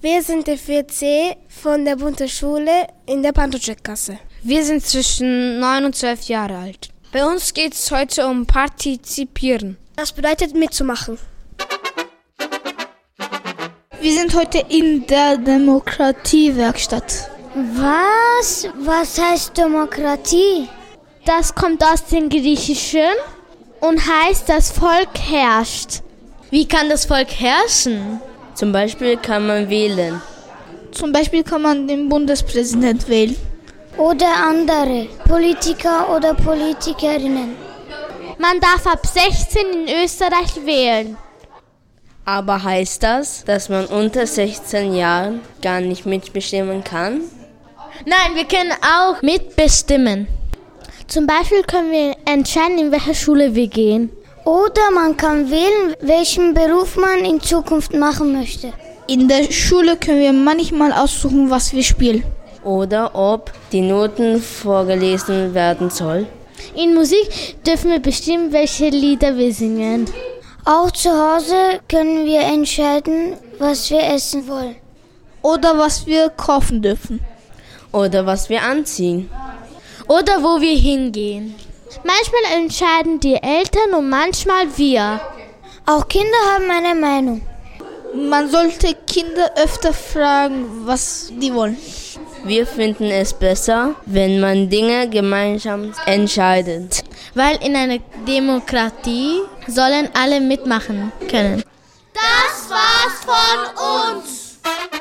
Wir sind der 4C von der Bundesschule in der Pantocek-Klasse. Wir sind zwischen 9 und 12 Jahre alt. Bei uns geht es heute um Partizipieren. Das bedeutet mitzumachen. Wir sind heute in der Demokratiewerkstatt. Was? Was heißt Demokratie? Das kommt aus dem Griechischen und heißt, das Volk herrscht. Wie kann das Volk herrschen? Zum Beispiel kann man wählen. Zum Beispiel kann man den Bundespräsident wählen. Oder andere Politiker oder Politikerinnen. Man darf ab 16 in Österreich wählen. Aber heißt das, dass man unter 16 Jahren gar nicht mitbestimmen kann? Nein, wir können auch mitbestimmen. Zum Beispiel können wir entscheiden, in welche Schule wir gehen. Oder man kann wählen, welchen Beruf man in Zukunft machen möchte. In der Schule können wir manchmal aussuchen, was wir spielen. Oder ob die Noten vorgelesen werden soll. In Musik dürfen wir bestimmen, welche Lieder wir singen. Auch zu Hause können wir entscheiden, was wir essen wollen. Oder was wir kaufen dürfen. Oder was wir anziehen. Oder wo wir hingehen. Manchmal entscheiden die Eltern und manchmal wir. Auch Kinder haben eine Meinung. Man sollte Kinder öfter fragen, was die wollen. Wir finden es besser, wenn man Dinge gemeinsam entscheidet. Weil in einer Demokratie sollen alle mitmachen können. Das war's von uns.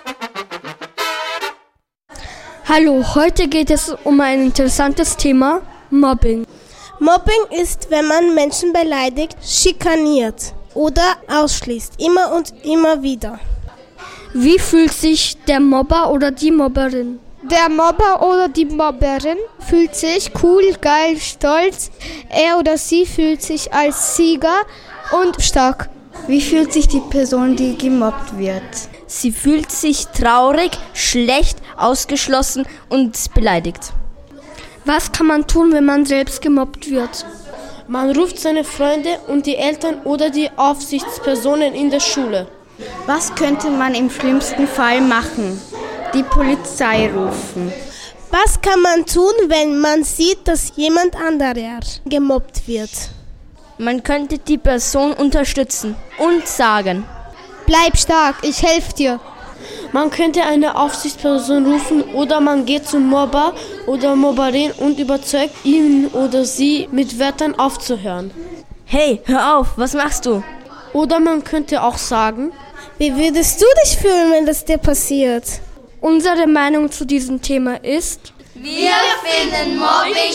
Hallo, heute geht es um ein interessantes Thema, Mobbing. Mobbing ist, wenn man Menschen beleidigt, schikaniert oder ausschließt, immer und immer wieder. Wie fühlt sich der Mobber oder die Mobberin? Der Mobber oder die Mobberin fühlt sich cool, geil, stolz. Er oder sie fühlt sich als Sieger und stark. Wie fühlt sich die Person, die gemobbt wird? Sie fühlt sich traurig, schlecht, ausgeschlossen und beleidigt. Was kann man tun, wenn man selbst gemobbt wird? Man ruft seine Freunde und die Eltern oder die Aufsichtspersonen in der Schule. Was könnte man im schlimmsten Fall machen? Die Polizei rufen. Was kann man tun, wenn man sieht, dass jemand anderer gemobbt wird? Man könnte die Person unterstützen und sagen: Bleib stark, ich helfe dir. Man könnte eine Aufsichtsperson rufen oder man geht zum Mobber oder Mobberin und überzeugt ihn oder sie mit Wörtern aufzuhören. Hey, hör auf, was machst du? Oder man könnte auch sagen: Wie würdest du dich fühlen, wenn das dir passiert? Unsere Meinung zu diesem Thema ist: Wir finden Mobbing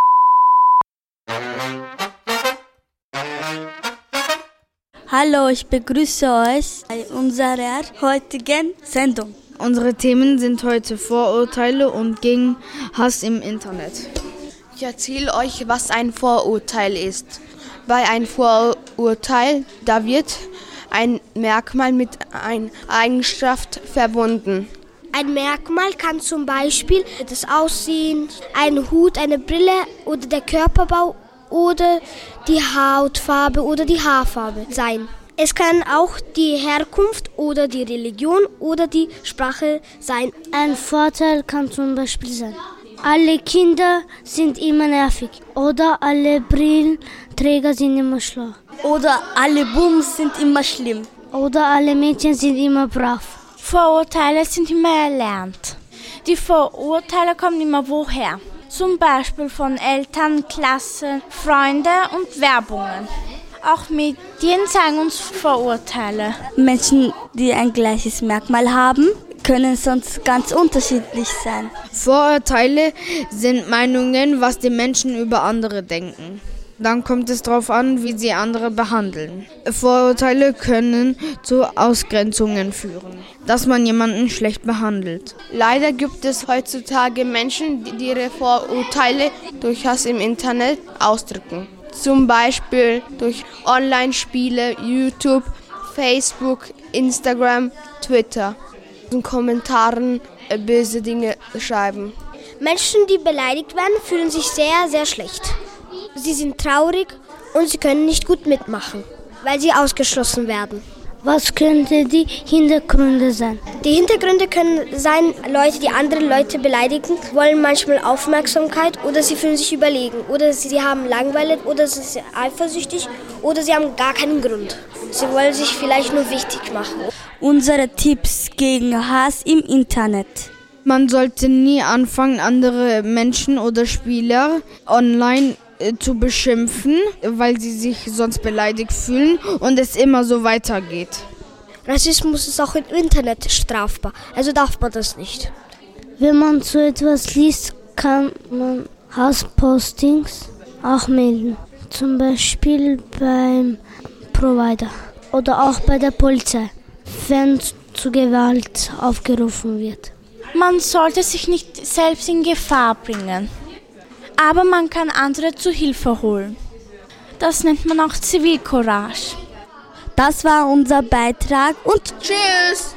Hallo, ich begrüße euch bei unserer heutigen Sendung. Unsere Themen sind heute Vorurteile und gegen Hass im Internet. Ich erzähle euch, was ein Vorurteil ist. Bei einem Vorurteil, da wird ein Merkmal mit einer Eigenschaft verbunden. Ein Merkmal kann zum Beispiel das Aussehen, ein Hut, eine Brille oder der Körperbau oder die Hautfarbe oder die Haarfarbe sein. Es kann auch die Herkunft oder die Religion oder die Sprache sein. Ein Vorteil kann zum Beispiel sein: Alle Kinder sind immer nervig. Oder alle Brillenträger sind immer schlau. Oder alle Bums sind immer schlimm. Oder alle Mädchen sind immer brav. Vorurteile sind immer erlernt. Die Vorurteile kommen immer woher? Zum Beispiel von Eltern, Klasse, Freunde und Werbungen. Auch Medien zeigen uns Vorurteile. Menschen, die ein gleiches Merkmal haben, können sonst ganz unterschiedlich sein. Vorurteile sind Meinungen, was die Menschen über andere denken. Dann kommt es darauf an, wie sie andere behandeln. Vorurteile können zu Ausgrenzungen führen, dass man jemanden schlecht behandelt. Leider gibt es heutzutage Menschen, die ihre Vorurteile durch Hass im Internet ausdrücken. Zum Beispiel durch Online-Spiele, YouTube, Facebook, Instagram, Twitter. In Kommentaren böse Dinge schreiben. Menschen, die beleidigt werden, fühlen sich sehr, sehr schlecht. Sie sind traurig und sie können nicht gut mitmachen, weil sie ausgeschlossen werden. Was könnten die Hintergründe sein? Die Hintergründe können sein, Leute, die andere Leute beleidigen, wollen manchmal Aufmerksamkeit oder sie fühlen sich überlegen oder sie haben Langeweile oder sie sind eifersüchtig oder sie haben gar keinen Grund. Sie wollen sich vielleicht nur wichtig machen. Unsere Tipps gegen Hass im Internet. Man sollte nie anfangen, andere Menschen oder Spieler online zu beschimpfen, weil sie sich sonst beleidigt fühlen und es immer so weitergeht. Rassismus ist auch im Internet strafbar, also darf man das nicht. Wenn man so etwas liest, kann man Hasspostings auch melden. Zum Beispiel beim Provider oder auch bei der Polizei, wenn zu Gewalt aufgerufen wird. Man sollte sich nicht selbst in Gefahr bringen. Aber man kann andere zu Hilfe holen. Das nennt man auch Zivilcourage. Das war unser Beitrag und tschüss!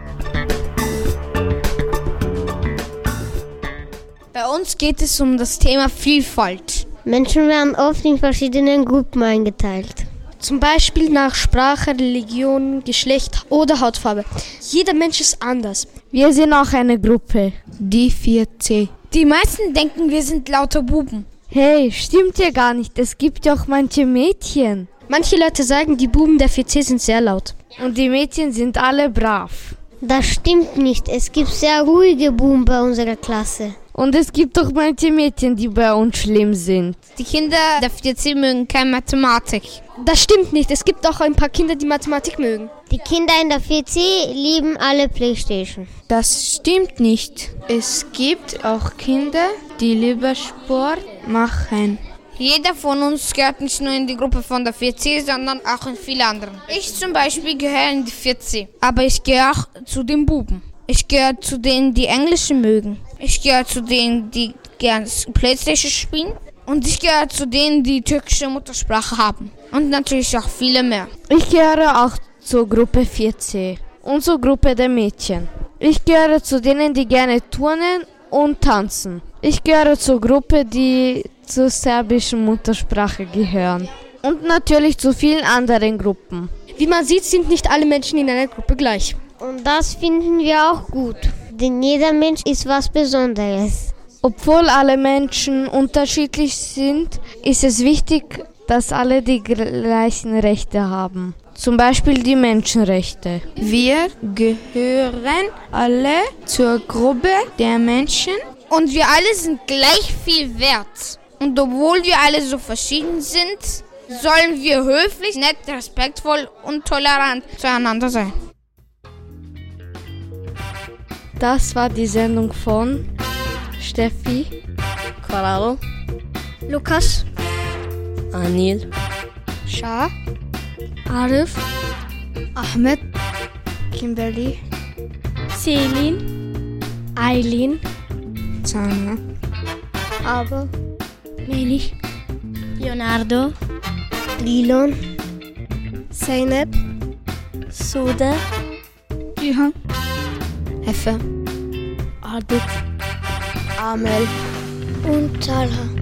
Bei uns geht es um das Thema Vielfalt. Menschen werden oft in verschiedenen Gruppen eingeteilt. Zum Beispiel nach Sprache, Religion, Geschlecht oder Hautfarbe. Jeder Mensch ist anders. Wir sind auch eine Gruppe, die 4C. Die meisten denken, wir sind lauter Buben. Hey, stimmt ja gar nicht. Es gibt ja auch manche Mädchen. Manche Leute sagen, die Buben der 4C sind sehr laut. Und die Mädchen sind alle brav. Das stimmt nicht. Es gibt sehr ruhige Buben bei unserer Klasse. Und es gibt auch manche Mädchen, die bei uns schlimm sind. Die Kinder der 4C mögen keine Mathematik. Das stimmt nicht. Es gibt auch ein paar Kinder, die Mathematik mögen. Die Kinder in der 4C lieben alle Playstation. Das stimmt nicht. Es gibt auch Kinder, die lieber Sport machen. Jeder von uns gehört nicht nur in die Gruppe von der 4C, sondern auch in viele andere. Ich zum Beispiel gehöre in die 4C. Aber ich gehöre auch zu den Buben. Ich gehöre zu denen, die Englisch mögen. Ich gehöre zu denen, die gerne Playstation spielen. Und ich gehöre zu denen, die türkische Muttersprache haben. Und natürlich auch viele mehr. Ich gehöre auch zur Gruppe 4C. Und zur Gruppe der Mädchen. Ich gehöre zu denen, die gerne turnen und tanzen. Ich gehöre zur Gruppe, die zur serbischen Muttersprache gehören. Und natürlich zu vielen anderen Gruppen. Wie man sieht, sind nicht alle Menschen in einer Gruppe gleich. Und das finden wir auch gut. Denn jeder Mensch ist was Besonderes. Obwohl alle Menschen unterschiedlich sind, ist es wichtig, dass alle die gleichen Rechte haben. Zum Beispiel die Menschenrechte. Wir gehören alle zur Gruppe der Menschen. Und wir alle sind gleich viel wert. Und obwohl wir alle so verschieden sind, sollen wir höflich, nett, respektvoll und tolerant zueinander sein. Das war die Sendung von Steffi, Corrado, Lukas, Anil, Shah, Arif, Ahmed, Kimberly, Selin, Eileen, Zana, Abel, Melih, Leonardo, Lilon, Zeynep, Sude, Jihan, Efe, Adit, Amel und Talha.